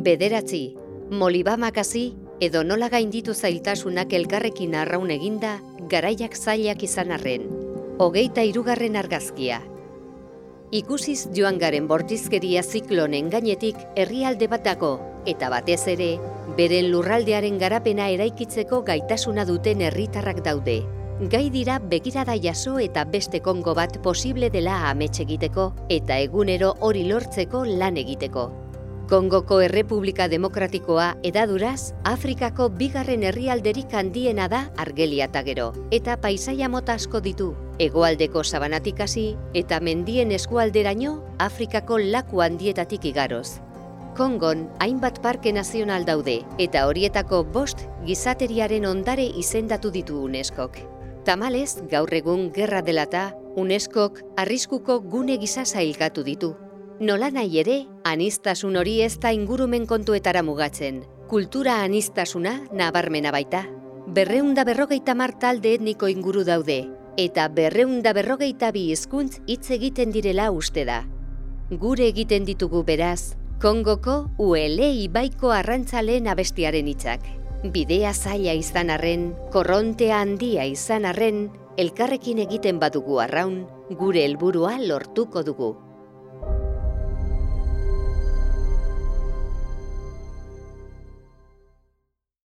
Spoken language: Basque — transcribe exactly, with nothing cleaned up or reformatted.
Bederatzi, Molibamak hasi edo nola gainditu zailtasunak elkarrekin arraun eginda, garaiak zailak izan arren. Hogeita hirugarren argazkia. Ikusiz joan garen bortizkeria ziklonen gainetik herrialde bat dago, eta batez ere, beren lurraldearen garapena eraikitzeko gaitasuna duten herritarrak daude. Gai dira begirada jaso eta beste Kongo bat posible dela amets egiteko eta egunero hori lortzeko lan egiteko. Kongoko Errepublika Demokratikoa edaduraz, Afrikako bigarren herrialderik handiena da Argelia eta gero, eta paisaia mota asko ditu, hegoaldeko sabanatik hasi eta mendien eskualderaino Afrikako laku handietatik igaroz. Kongon hainbat parke nazional daude, eta horietako bost gizateriaren ondare izendatu ditu UNESCOk. Tamalez, gaur egun gerra delata, UNESCOk arriskuko gune gisa sailkatu ditu. Nola nahi ere, aniztasun hori ez da ingurumen kontuetara mugatzen. Kultura aniztasuna nabarmena baita. Berreunda berrogeita mar talde etniko inguru daude, eta berreunda berrogeita bi hizkuntz hitz egiten direla uste da. Gure egiten ditugu beraz, Kongoko Uele ibaiko arrantzaleen abestiaren hitzak. Bidea zaila izan arren, korrontea handia izan arren, elkarrekin egiten badugu arraun, gure helburua lortuko dugu.